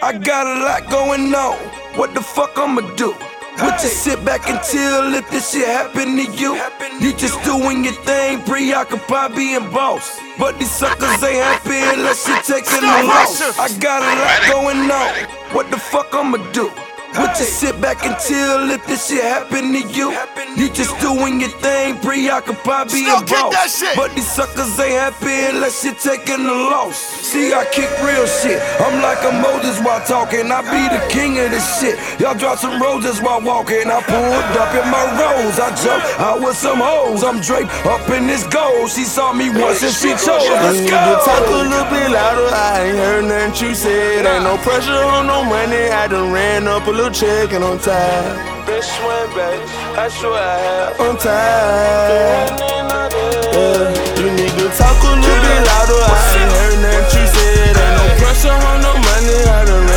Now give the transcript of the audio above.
I got a lot going on. What the fuck I'ma do? Would you sit back and chill if this shit happen to you? You just doing your thing, preoccupied being boss. But these suckers ain't happy unless you taking a loss. I got a lot going on. What the fuck I'ma do? Would you sit back and chill if this shit happen to you? You just doing your thing, preoccupied being boss. But these suckers ain't happy unless you're taking a loss. See, I kick real shit. I'm like a Moses while talking. I be the king of this shit. Y'all drop some roses while walking. I pulled up in my rose. I jumped out with some hoes. I'm draped up in this gold. She saw me once and she chose. Let's go. You talk a little bit louder. I ain't heard nothing you said. Ain't no pressure on no money. I done ran up a little check and I'm tired. Best swing, baby, I swear I have. I'm tired. Yeah. You need to talk a little bit louder. I ain't heard nothing you said. Ain't no pressure on no money. I done